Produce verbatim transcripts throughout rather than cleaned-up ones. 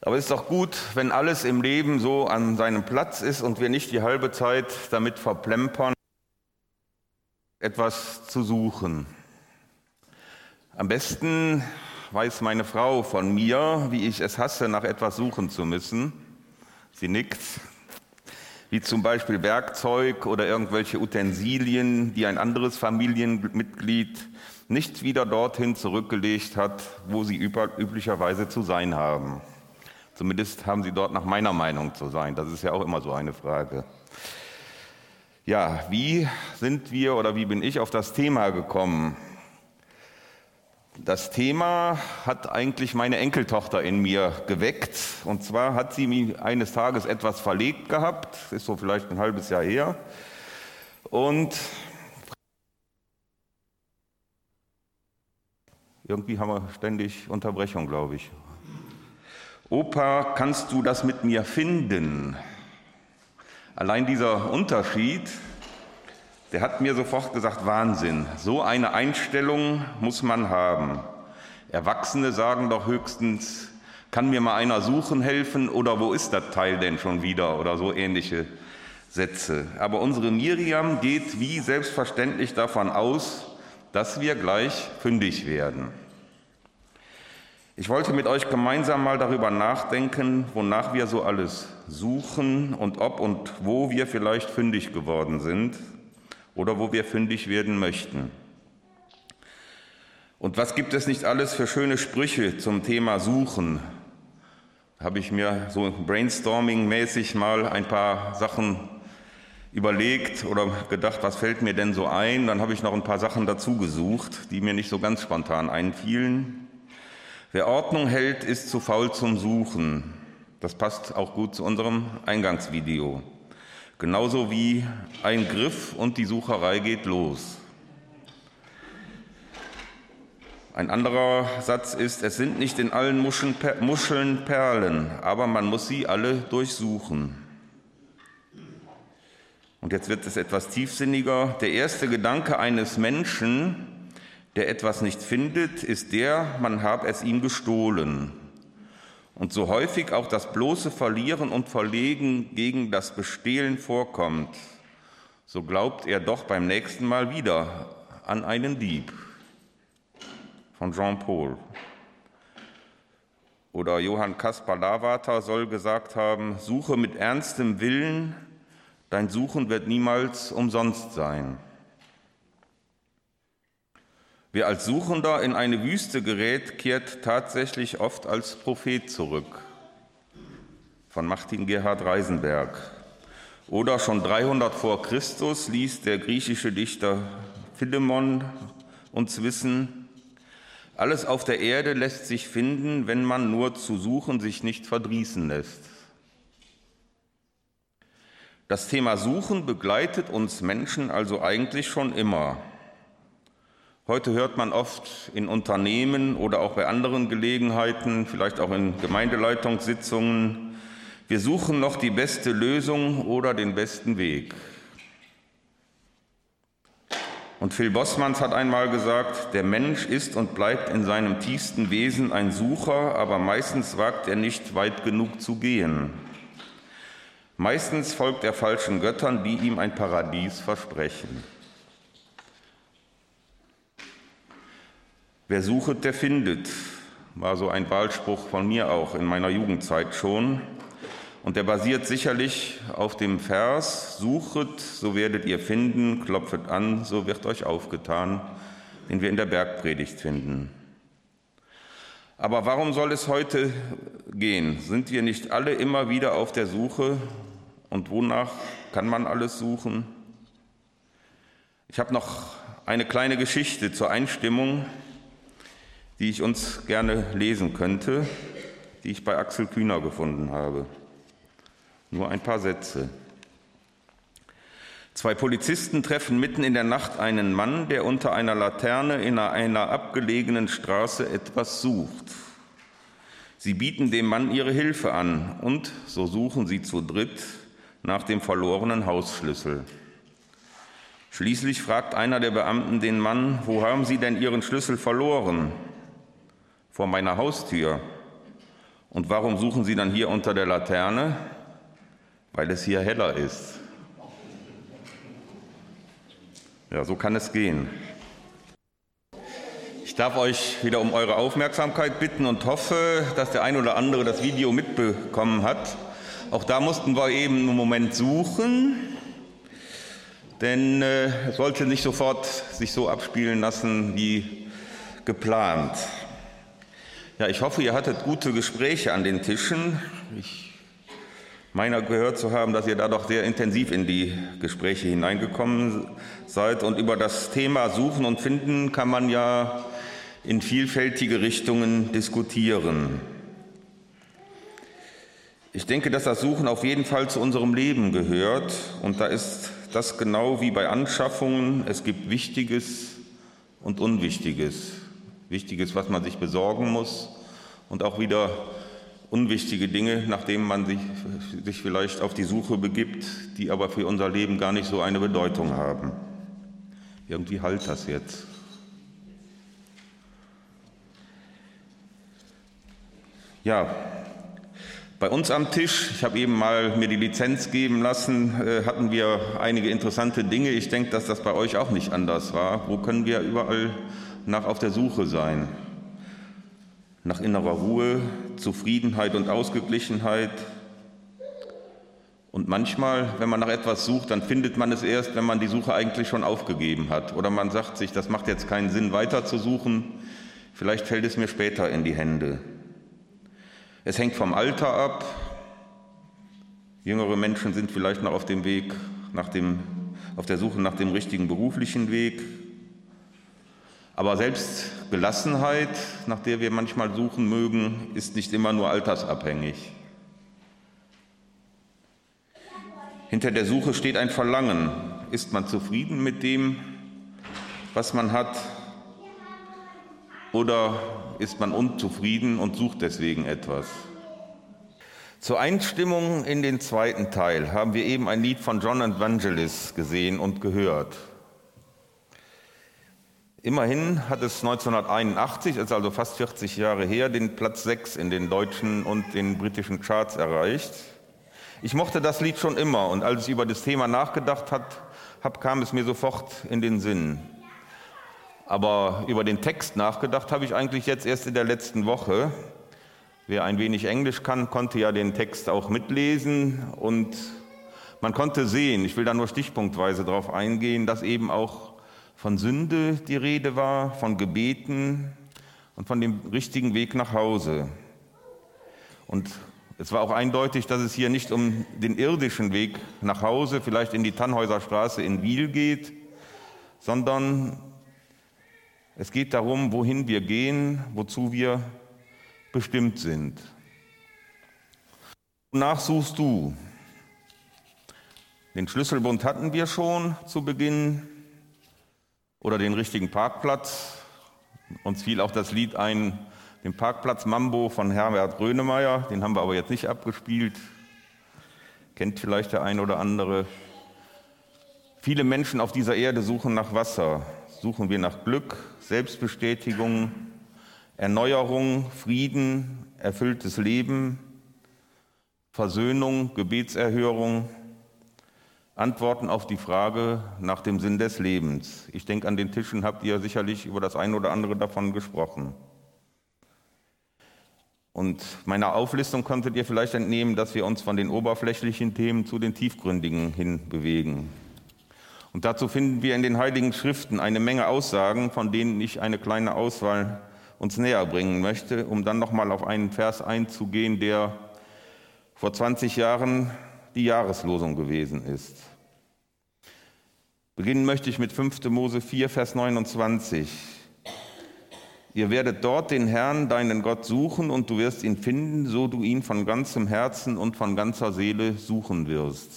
Aber es ist doch gut, wenn alles im Leben so an seinem Platz ist und wir nicht die halbe Zeit damit verplempern, etwas zu suchen. Am besten weiß meine Frau von mir, wie ich es hasse, nach etwas suchen zu müssen. Sie nickt. Wie zum Beispiel Werkzeug oder irgendwelche Utensilien, die ein anderes Familienmitglied nicht wieder dorthin zurückgelegt hat, wo sie üblicherweise zu sein haben. Zumindest haben sie dort nach meiner Meinung zu sein. Das ist ja auch immer so eine Frage. Ja, wie sind wir oder wie bin ich auf das Thema gekommen? Das Thema hat eigentlich meine Enkeltochter in mir geweckt. Und zwar hat sie mich eines Tages etwas verlegt gehabt, ist so vielleicht ein halbes Jahr her. Und irgendwie haben wir ständig Unterbrechung, glaube ich. Opa, kannst du das mit mir finden? Allein dieser Unterschied, der hat mir sofort gesagt, Wahnsinn, so eine Einstellung muss man haben. Erwachsene sagen doch höchstens, kann mir mal einer suchen helfen oder wo ist das Teil denn schon wieder oder so ähnliche Sätze. Aber unsere Miriam geht wie selbstverständlich davon aus, dass wir gleich fündig werden. Ich wollte mit euch gemeinsam mal darüber nachdenken, wonach wir so alles suchen und ob und wo wir vielleicht fündig geworden sind oder wo wir fündig werden möchten. Und was gibt es nicht alles für schöne Sprüche zum Thema Suchen? Da habe ich mir so brainstorming-mäßig mal ein paar Sachen überlegt oder gedacht, was fällt mir denn so ein? Dann habe ich noch ein paar Sachen dazu gesucht, die mir nicht so ganz spontan einfielen. Wer Ordnung hält, ist zu faul zum Suchen. Das passt auch gut zu unserem Eingangsvideo. Genauso wie ein Griff und die Sucherei geht los. Ein anderer Satz ist, es sind nicht in allen Muscheln, Muscheln Perlen, aber man muss sie alle durchsuchen. Und jetzt wird es etwas tiefsinniger. Der erste Gedanke eines Menschen, der etwas nicht findet, ist der, man habe es ihm gestohlen. Und so häufig auch das bloße Verlieren und Verlegen gegen das Bestehlen vorkommt, so glaubt er doch beim nächsten Mal wieder an einen Dieb. Von Jean Paul. Oder Johann Caspar Lavater soll gesagt haben, suche mit ernstem Willen, dein Suchen wird niemals umsonst sein. Wer als Suchender in eine Wüste gerät, kehrt tatsächlich oft als Prophet zurück. Von Martin Gerhard Reisenberg. Oder schon dreihundert vor Christus ließ der griechische Dichter Philemon uns wissen, alles auf der Erde lässt sich finden, wenn man nur zu suchen sich nicht verdrießen lässt. Das Thema Suchen begleitet uns Menschen also eigentlich schon immer. Heute hört man oft in Unternehmen oder auch bei anderen Gelegenheiten, vielleicht auch in Gemeindeleitungssitzungen, wir suchen noch die beste Lösung oder den besten Weg. Und Phil Bossmanns hat einmal gesagt, der Mensch ist und bleibt in seinem tiefsten Wesen ein Sucher, aber meistens wagt er nicht weit genug zu gehen. Meistens folgt er falschen Göttern, die ihm ein Paradies versprechen. Wer suchet, der findet, war so ein Wahlspruch von mir auch in meiner Jugendzeit schon. Und der basiert sicherlich auf dem Vers, suchet, so werdet ihr finden, klopfet an, so wird euch aufgetan, den wir in der Bergpredigt finden. Aber warum soll es heute gehen? Sind wir nicht alle immer wieder auf der Suche? Und wonach kann man alles suchen? Ich habe noch eine kleine Geschichte zur Einstimmung, die ich uns gerne lesen könnte, die ich bei Axel Kühner gefunden habe. Nur ein paar Sätze. Zwei Polizisten treffen mitten in der Nacht einen Mann, der unter einer Laterne in einer abgelegenen Straße etwas sucht. Sie bieten dem Mann ihre Hilfe an und so suchen sie zu dritt nach dem verlorenen Hausschlüssel. Schließlich fragt einer der Beamten den Mann, wo haben Sie denn Ihren Schlüssel verloren? Vor meiner Haustür. Und warum suchen Sie dann hier unter der Laterne? Weil es hier heller ist. Ja, so kann es gehen. Ich darf euch wieder um eure Aufmerksamkeit bitten und hoffe, dass der ein oder andere das Video mitbekommen hat. Auch da mussten wir eben einen Moment suchen, denn äh, es sollte nicht sofort sich so abspielen lassen wie geplant. Ja, ich hoffe, ihr hattet gute Gespräche an den Tischen. Ich meine gehört zu haben, dass ihr da doch sehr intensiv in die Gespräche hineingekommen seid. Und über das Thema Suchen und Finden kann man ja in vielfältige Richtungen diskutieren. Ich denke, dass das Suchen auf jeden Fall zu unserem Leben gehört. Und da ist das genau wie bei Anschaffungen. Es gibt Wichtiges und Unwichtiges. Wichtiges, was man sich besorgen muss, und auch wieder unwichtige Dinge, nachdem man sich, sich vielleicht auf die Suche begibt, die aber für unser Leben gar nicht so eine Bedeutung haben. Irgendwie halt das jetzt. Ja, bei uns am Tisch, ich habe eben mal mir die Lizenz geben lassen, äh, hatten wir einige interessante Dinge. Ich denke, dass das bei euch auch nicht anders war. Wo können wir überall nach auf der Suche sein? Nach innerer Ruhe, Zufriedenheit und Ausgeglichenheit. Und manchmal, wenn man nach etwas sucht, dann findet man es erst, wenn man die Suche eigentlich schon aufgegeben hat. Oder man sagt sich, das macht jetzt keinen Sinn, weiter zu suchen. Vielleicht fällt es mir später in die Hände. Es hängt vom Alter ab. Jüngere Menschen sind vielleicht noch auf dem Weg, nach dem, auf der Suche nach dem richtigen beruflichen Weg. Aber selbst Gelassenheit, nach der wir manchmal suchen mögen, ist nicht immer nur altersabhängig. Hinter der Suche steht ein Verlangen. Ist man zufrieden mit dem, was man hat? Oder ist man unzufrieden und sucht deswegen etwas? Zur Einstimmung in den zweiten Teil haben wir eben ein Lied von John Evangelis gesehen und gehört. Immerhin hat es neunzehnhunderteinundachtzig, ist also fast vierzig Jahre her, den Platz sechs in den deutschen und den britischen Charts erreicht. Ich mochte das Lied schon immer, und als ich über das Thema nachgedacht habe, kam es mir sofort in den Sinn. Aber über den Text nachgedacht habe ich eigentlich jetzt erst in der letzten Woche. Wer ein wenig Englisch kann, konnte ja den Text auch mitlesen, und man konnte sehen, ich will da nur stichpunktweise darauf eingehen, dass eben auch von Sünde die Rede war, von Gebeten und von dem richtigen Weg nach Hause. Und es war auch eindeutig, dass es hier nicht um den irdischen Weg nach Hause, vielleicht in die Tannhäuser Straße in Wiel geht, sondern es geht darum, wohin wir gehen, wozu wir bestimmt sind. Wonach suchst du? Den Schlüsselbund hatten wir schon zu Beginn, oder den richtigen Parkplatz. Uns fiel auch das Lied ein, den Parkplatz Mambo von Herbert Grönemeyer, den haben wir aber jetzt nicht abgespielt. Kennt vielleicht der ein oder andere. Viele Menschen auf dieser Erde suchen nach Wasser. Suchen wir nach Glück, Selbstbestätigung, Erneuerung, Frieden, erfülltes Leben, Versöhnung, Gebetserhörung, Antworten auf die Frage nach dem Sinn des Lebens. Ich denke, an den Tischen habt ihr sicherlich über das eine oder andere davon gesprochen. Und meiner Auflistung konntet ihr vielleicht entnehmen, dass wir uns von den oberflächlichen Themen zu den tiefgründigen hin bewegen. Und dazu finden wir in den Heiligen Schriften eine Menge Aussagen, von denen ich eine kleine Auswahl uns näher bringen möchte, um dann nochmal auf einen Vers einzugehen, der vor zwanzig Jahren die Jahreslosung gewesen ist. Beginnen möchte ich mit fünfter Mose vier, Vers neunundzwanzig. Ihr werdet dort den Herrn, deinen Gott, suchen, und du wirst ihn finden, so du ihn von ganzem Herzen und von ganzer Seele suchen wirst.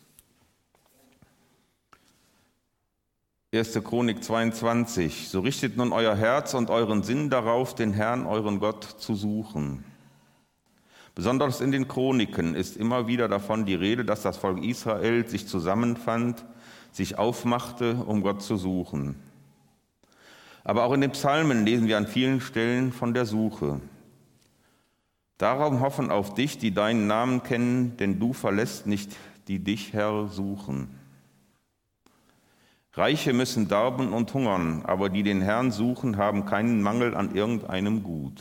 erste Chronik zweiundzwanzig. So richtet nun euer Herz und euren Sinn darauf, den Herrn, euren Gott, zu suchen. Besonders in den Chroniken ist immer wieder davon die Rede, dass das Volk Israel sich zusammenfand, sich aufmachte, um Gott zu suchen. Aber auch in den Psalmen lesen wir an vielen Stellen von der Suche. Darum hoffen auf dich, die deinen Namen kennen, denn du verlässt nicht, die dich, Herr, suchen. Reiche müssen darben und hungern, aber die den Herrn suchen, haben keinen Mangel an irgendeinem Gut.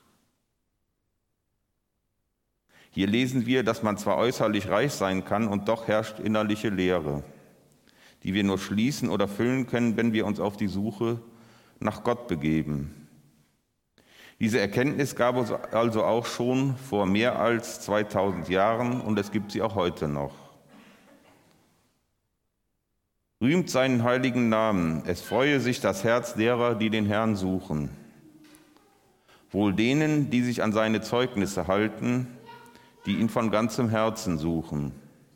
Hier lesen wir, dass man zwar äußerlich reich sein kann und doch herrscht innerliche Leere, die wir nur schließen oder füllen können, wenn wir uns auf die Suche nach Gott begeben. Diese Erkenntnis gab es also auch schon vor mehr als zweitausend Jahren und es gibt sie auch heute noch. Rühmt seinen heiligen Namen, es freue sich das Herz derer, die den Herrn suchen. Wohl denen, die sich an seine Zeugnisse halten, die ihn von ganzem Herzen suchen.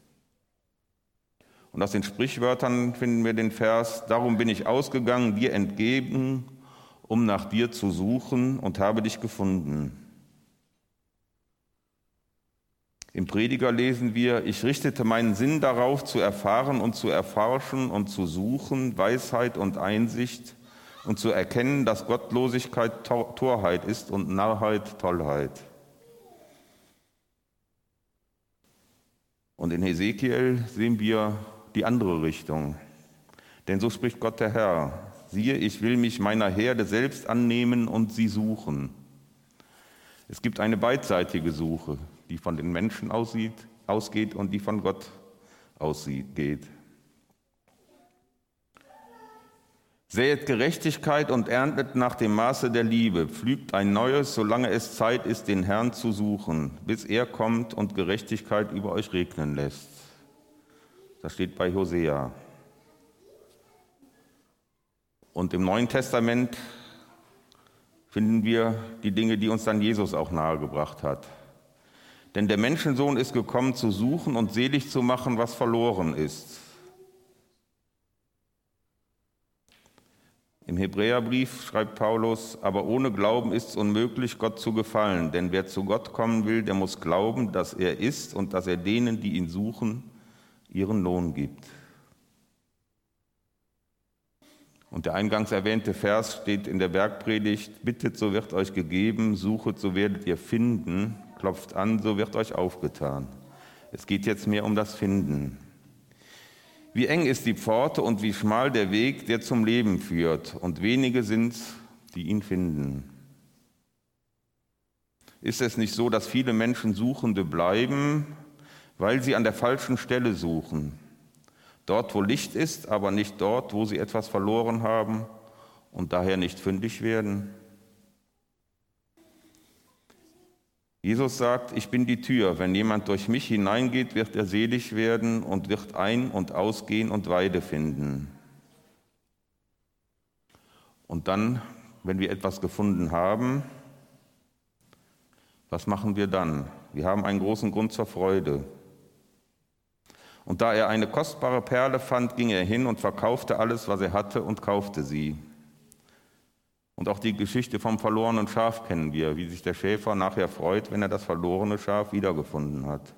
Und aus den Sprichwörtern finden wir den Vers: Darum bin ich ausgegangen, dir entgegen, um nach dir zu suchen, und habe dich gefunden. Im Prediger lesen wir: Ich richtete meinen Sinn darauf, zu erfahren und zu erforschen und zu suchen Weisheit und Einsicht und zu erkennen, dass Gottlosigkeit Torheit ist und Narrheit Tollheit. Und in Hesekiel sehen wir die andere Richtung. Denn so spricht Gott der Herr: Siehe, ich will mich meiner Herde selbst annehmen und sie suchen. Es gibt eine beidseitige Suche, die von den Menschen aussieht, ausgeht und die von Gott ausgeht. Säet Gerechtigkeit und erntet nach dem Maße der Liebe, pflügt ein neues, solange es Zeit ist, den Herrn zu suchen, bis er kommt und Gerechtigkeit über euch regnen lässt. Das steht bei Hosea. Und im Neuen Testament finden wir die Dinge, die uns dann Jesus auch nahegebracht hat. Denn der Menschensohn ist gekommen, zu suchen und selig zu machen, was verloren ist. Im Hebräerbrief schreibt Paulus: Aber ohne Glauben ist es unmöglich, Gott zu gefallen. Denn wer zu Gott kommen will, der muss glauben, dass er ist und dass er denen, die ihn suchen, ihren Lohn gibt. Und der eingangs erwähnte Vers steht in der Bergpredigt: Bittet, so wird euch gegeben, suchet, so werdet ihr finden, klopft an, so wird euch aufgetan. Es geht jetzt mehr um das Finden. Wie eng ist die Pforte und wie schmal der Weg, der zum Leben führt, und wenige sind's, die ihn finden. Ist es nicht so, dass viele Menschen Suchende bleiben, weil sie an der falschen Stelle suchen? Dort, wo Licht ist, aber nicht dort, wo sie etwas verloren haben und daher nicht fündig werden? Jesus sagt: Ich bin die Tür. Wenn jemand durch mich hineingeht, wird er selig werden und wird ein- und ausgehen und Weide finden. Und dann, wenn wir etwas gefunden haben, was machen wir dann? Wir haben einen großen Grund zur Freude. Und da er eine kostbare Perle fand, ging er hin und verkaufte alles, was er hatte, und kaufte sie. Und auch die Geschichte vom verlorenen Schaf kennen wir, wie sich der Schäfer nachher freut, wenn er das verlorene Schaf wiedergefunden hat.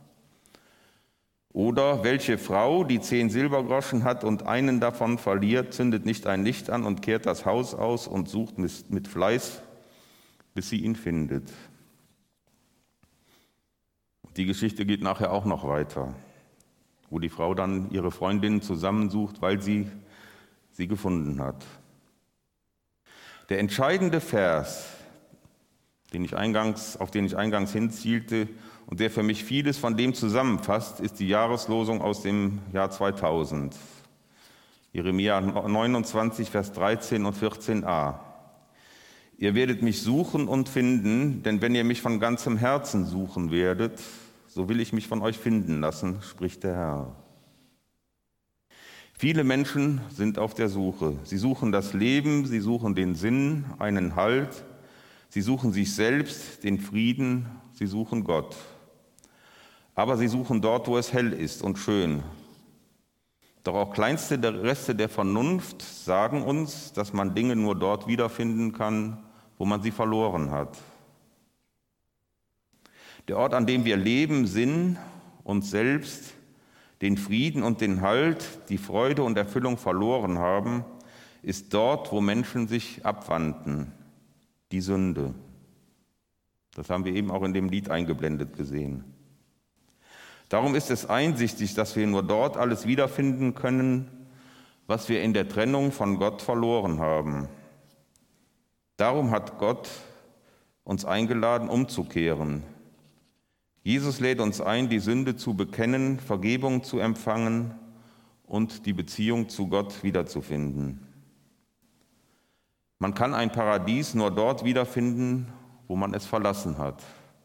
Oder welche Frau, die zehn Silbergroschen hat und einen davon verliert, zündet nicht ein Licht an und kehrt das Haus aus und sucht mit Fleiß, bis sie ihn findet. Die Geschichte geht nachher auch noch weiter, wo die Frau dann ihre Freundinnen zusammensucht, weil sie sie gefunden hat. Der entscheidende Vers, den ich eingangs, auf den ich eingangs hinzielte und der für mich vieles von dem zusammenfasst, ist die Jahreslosung aus dem Jahr zweitausend. Jeremia neunundzwanzig, Vers dreizehn und vierzehn a. Ihr werdet mich suchen und finden, denn wenn ihr mich von ganzem Herzen suchen werdet, so will ich mich von euch finden lassen, spricht der Herr. Viele Menschen sind auf der Suche. Sie suchen das Leben, sie suchen den Sinn, einen Halt, sie suchen sich selbst, den Frieden, sie suchen Gott. Aber sie suchen dort, wo es hell ist und schön. Doch auch kleinste Reste der Vernunft sagen uns, dass man Dinge nur dort wiederfinden kann, wo man sie verloren hat. Der Ort, an dem wir leben, Sinn, uns selbst, den Frieden und den Halt, die Freude und Erfüllung verloren haben, ist dort, wo Menschen sich abwandten, die Sünde. Das haben wir eben auch in dem Lied eingeblendet gesehen. Darum ist es einsichtig, dass wir nur dort alles wiederfinden können, was wir in der Trennung von Gott verloren haben. Darum hat Gott uns eingeladen, umzukehren. Jesus lädt uns ein, die Sünde zu bekennen, Vergebung zu empfangen und die Beziehung zu Gott wiederzufinden. Man kann ein Paradies nur dort wiederfinden, wo man es verlassen hat.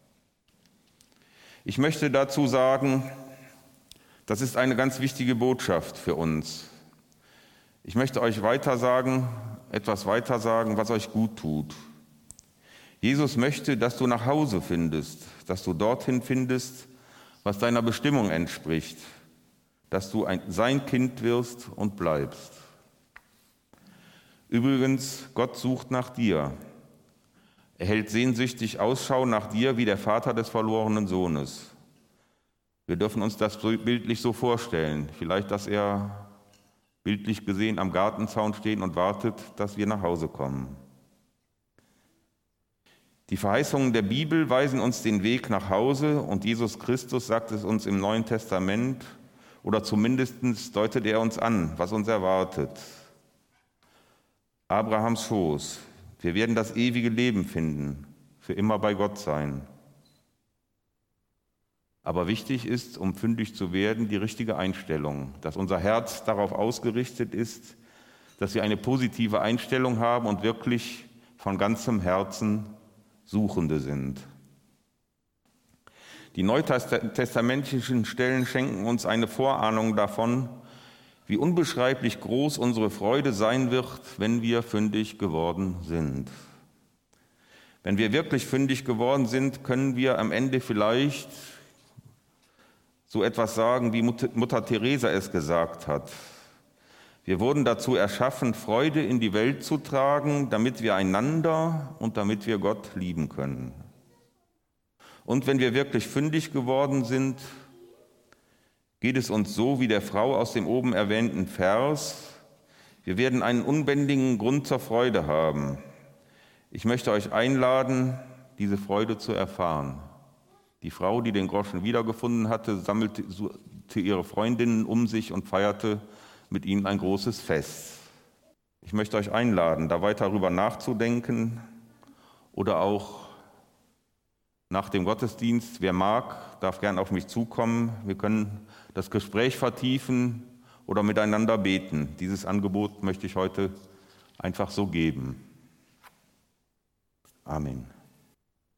Ich möchte dazu sagen, das ist eine ganz wichtige Botschaft für uns. Ich möchte euch weiter sagen, etwas weiter sagen, was euch gut tut. Jesus möchte, dass du nach Hause findest, dass du dorthin findest, was deiner Bestimmung entspricht, dass du ein, sein Kind wirst und bleibst. Übrigens, Gott sucht nach dir. Er hält sehnsüchtig Ausschau nach dir wie der Vater des verlorenen Sohnes. Wir dürfen uns das bildlich so vorstellen. Vielleicht, dass er bildlich gesehen am Gartenzaun steht und wartet, dass wir nach Hause kommen. Die Verheißungen der Bibel weisen uns den Weg nach Hause und Jesus Christus sagt es uns im Neuen Testament oder zumindest deutet er uns an, was uns erwartet. Abrahams Schoß. Wir werden das ewige Leben finden, für immer bei Gott sein. Aber wichtig ist, um fündig zu werden, die richtige Einstellung, dass unser Herz darauf ausgerichtet ist, dass wir eine positive Einstellung haben und wirklich von ganzem Herzen Suchende sind. Die neutestamentlichen Stellen schenken uns eine Vorahnung davon, wie unbeschreiblich groß unsere Freude sein wird, wenn wir fündig geworden sind. Wenn wir wirklich fündig geworden sind, können wir am Ende vielleicht so etwas sagen, wie Mutter Teresa es gesagt hat. Wir wurden dazu erschaffen, Freude in die Welt zu tragen, damit wir einander und damit wir Gott lieben können. Und wenn wir wirklich fündig geworden sind, geht es uns so wie der Frau aus dem oben erwähnten Vers. Wir werden einen unbändigen Grund zur Freude haben. Ich möchte euch einladen, diese Freude zu erfahren. Die Frau, die den Groschen wiedergefunden hatte, sammelte ihre Freundinnen um sich und feierte mit ihnen ein großes Fest. Ich möchte euch einladen, da weiter darüber nachzudenken oder auch nach dem Gottesdienst, wer mag, darf gern auf mich zukommen. Wir können das Gespräch vertiefen oder miteinander beten. Dieses Angebot möchte ich heute einfach so geben. Amen.